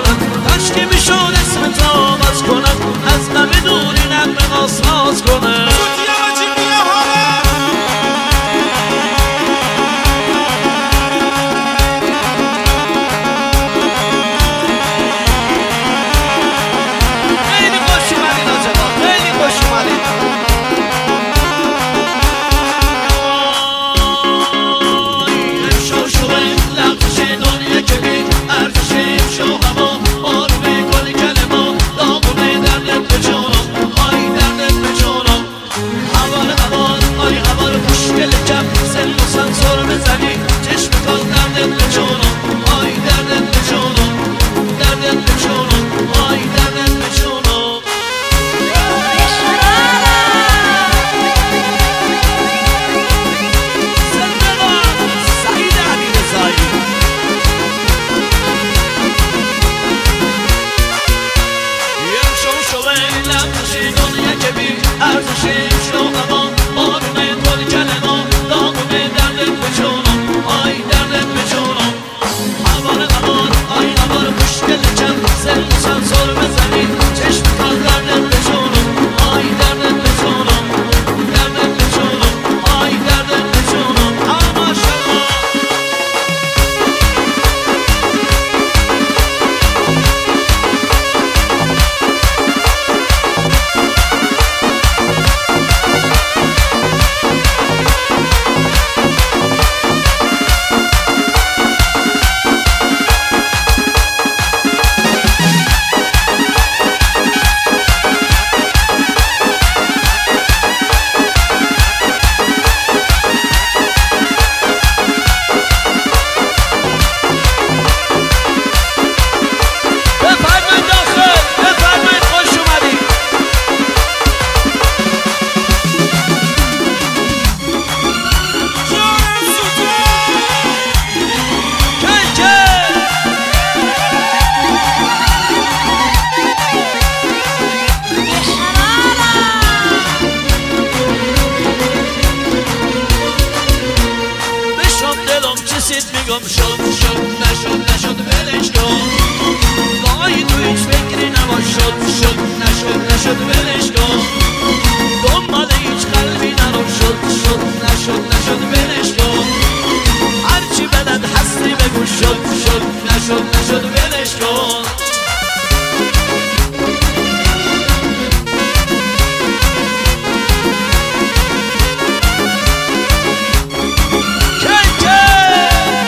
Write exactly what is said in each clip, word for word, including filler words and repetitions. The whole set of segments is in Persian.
کنم، کاشکی میشد اسمت آغاز کنم، از غم دوری نغمه آساز کنم. خیلی خوش اومدین آجابا، خیلی خوش اومدین. امشو شو لغزش دنیا که بی ارزش، امشو هوا آرومه گل کلمه داغونه دردت به جانم، آی دردت به جانم. هوار هوار آی هوار مشکل کم سن و سنسور بزنی چشم کن دردت به جانم، آی دردت به جانم، دردت به جانم، آی دردت به جانم. سعید امیر زایی امشو شو لغزش دنیا که بی ارزش، امشو هوا آرومه گل کلمه داغونه دردت به جانم، آی دردت به جانم. هوار هوار آی هوار مشکل کم سن و سنسور بزنی چشم کن دردت به جانم، آی دردت به جانم، دردت به جانم، آی دردت به جانم. اما شما بفرمایید داخل، بفرمایید خوش اومدید. کن کن بشم دلم چیزید میگم شد شد نشد نشد ولش کن، وای تو هیچ فکری نباش شد شد نشد نشد ولش کن، دنبال هیچ قلبی نرو شد شد نشد نشد ولش کن، هرچی بلد هستی بگو شد شد نشد نشد ولش کن. کن کن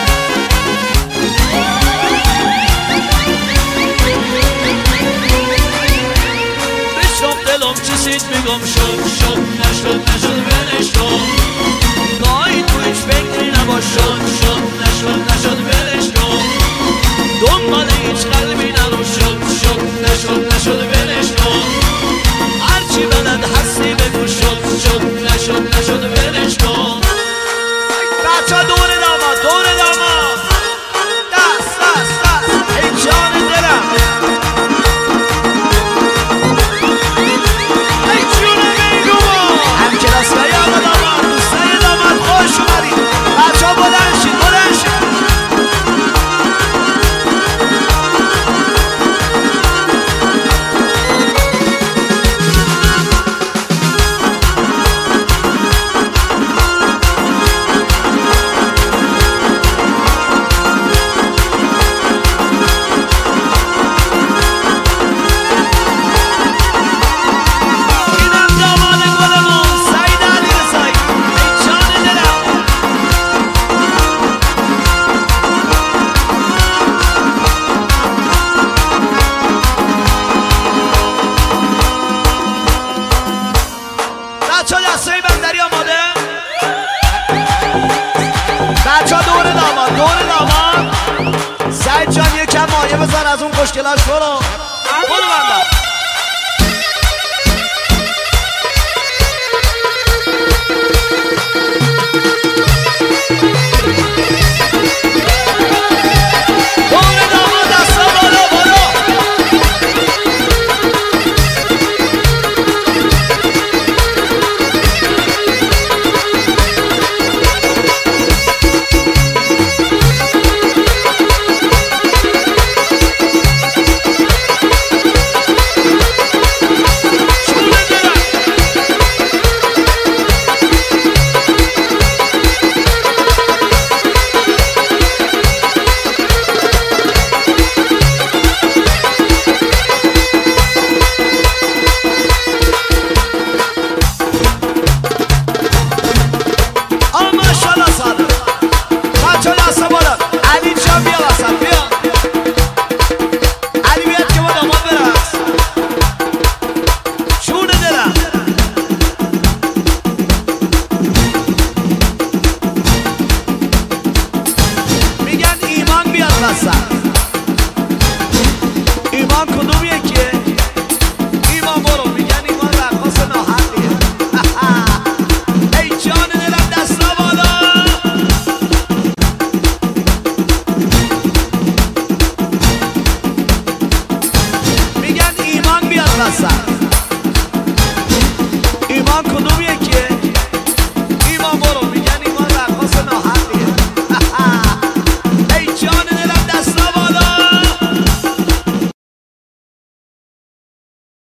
بشم دلم چیزید میگم شد شد نشد نشد ولش کن، وای تو هیچ فکری نباش شد شد نشد نشد ولش کن، دنبال هیچ قلبی نرو شد شد نشد نشد ولش کن، هرچی بلد هستی بگو شد شد نشد نشد ولش کن. بچه دور داماد دور داماد دست دست دست ای جان دلم، ای جون میگوام هم کلاس های آقا داماد دوستای داماد خوش اومدید. بچه ها بلند شید بلند شید. بزن از اون خوشگلاش برو برو بندم. ایمان کدوم یکیه؟ ایمان برو میگن ایمان رقاص ناحقیه. ای جان دلم دستا بالا. میگن ایمان بیاد وسط.